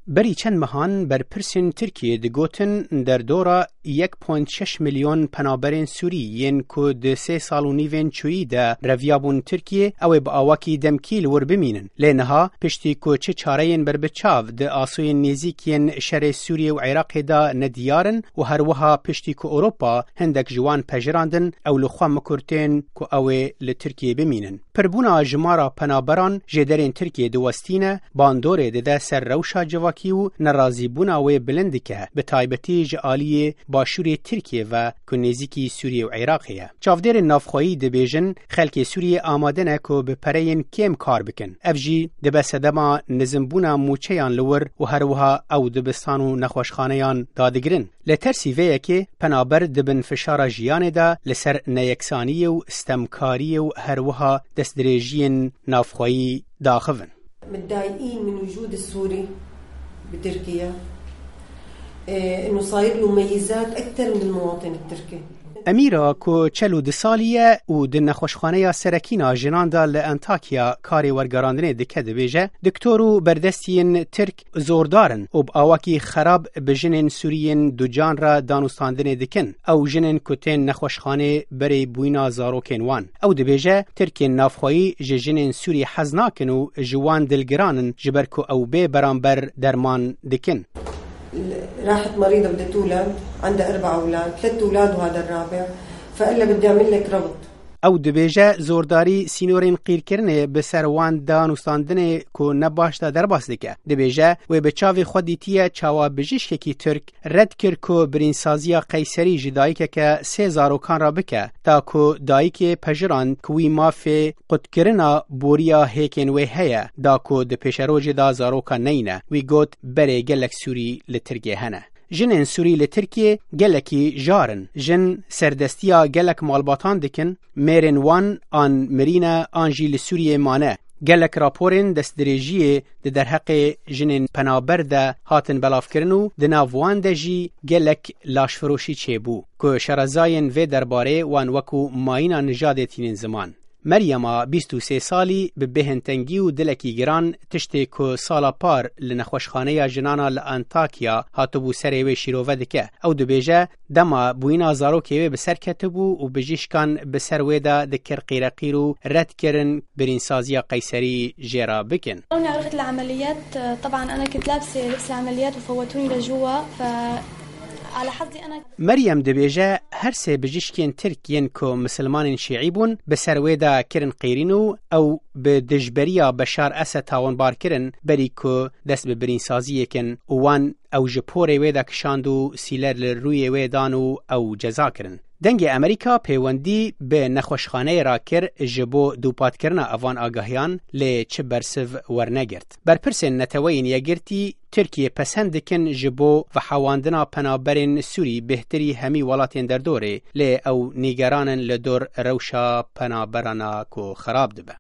بری چند مهان بر پرسین ترکیه دگوتن در دورا 1.6 میلیون پنابرین سوری ین که ده 3 سال و نیوین چویی ده رویابون ترکیه او با آواکی دمکیل ور بمینن. لینها پشتی که چه چارهین بر بچاو ده آسوی نیزیکین شر سوریه و عراق ده ندیارن و هر وها پشتی که اوروپا هندک جوان پجراندن او لخوا مکرتین که او لترکیه بمینن. پربونا جمارا پنابران جدرین ترکیه دوستینه باندوره ده سر روشا جواکی و نرازی بونا و بلندکه به تایبتی جعالی باشور ترکیه و کنیزیکی سوریه و عراقیه. چافدر نافخوایی دبیجن خلک سوریه آماده نکو به پرین کم کار بکن. افجی دبسدما نظم بونا موچیان لور و هروها او دبستان و نخوشخانهان دادگرن. لترسی ویه که پنابر دبن فشار جیانه دا لسر نیکسانی و استمکاری و هروها دستدرجین نافخوایی داخفن. متضايقين من وجود السوري بتركيا انه صاير له ميزات اكثر من المواطن التركي. امیرا که 42 سالیه و د نخوشخانه سرکینا جناندا لانتاکیا کاری ورگراندنه دکه دبیجه دکتورو بردستین ترک زوردارن و با آواکی خراب به جنین سورین دو جان را دانستاندنه دکن او جنین کتین نخوشخانه بری بوینا زاروکین وان او دبیجه ترکین نافخوایی جنین سوری حزناکن و جوان دلگرانن جبرکو او بی برانبر درمان دکن. راحت مريضة بدها تولد عندها 4 أولاد 3 أولاد وهذا الرابع فقال لها بدي أعمل لك ربط. او دبیجه زورداری سینورین قیر کرنه به سروان دانستاندنه که نباشته در باس دکه. دبیجه و به چاوی خودیتیه چاوا بجیشکی ترک رد کر که برینسازیا قیصری جدایی که 3 زاروکان را بکه تا که دایی که پجران کوی مافی قد کرنا بوریا هیکن و هیا دا که ده پیشروج دا زاروکان نینه وی گوت بره گلک سوری لترگه هنه. جنین سوری لترکیه گلکی جارن جن سردستیا گلک مالباتان دکن میرن وان آن مرینه آنجی لسوریه مانه گلک راپورین دستدریجیه ده در حق جنین پنابر ده هاتن بلاف کرنو ده ناوان ده جی گلک لاشفروشی چه بو که شرزاین و درباره وان وکو ماینا نجاده تینین زمان. مریم 23 سالی به بهنتنگی و دلکی گران تشتی که سالا پار لنخوشخانه جنانا لانتاکیا هاتو بو سره و شیروه دکه او دو بیجه دما بوینا زارو که بسر کتبو و بجیشکان بسر ویدا دکر قیرقیر و رد کرن برینسازی قیصری جیرا بکن. انا رحت العمليات طبعا انا كنت لابسه لبس العمليات وفوتوني لجوا على حظي أنا. مريم دبيجة هرسي بجيشكين تركيين كو مسلمان شيعي بون بسرويدا كرن قيرينو أو بدجبريا بشار أسد تاون بار كرن بريكو دست ببرين سازيكن وان أو جپوري ويدا كشاندو سيلر للروي ويدانو أو جزا كرن. دنگ امریکا پیوندی به نخوشخانه را کر جبو دوپات کرنا اوان آگاهیان لی چه برسو ورنگرد. برپرسین نتوین یگرتی ترکیه پسند کن جبو و حواندنا پنابرین سوری بهتری همی ولاتین در دوره لی او نیگرانن لدور روشا پنابرانا کو خراب دبه.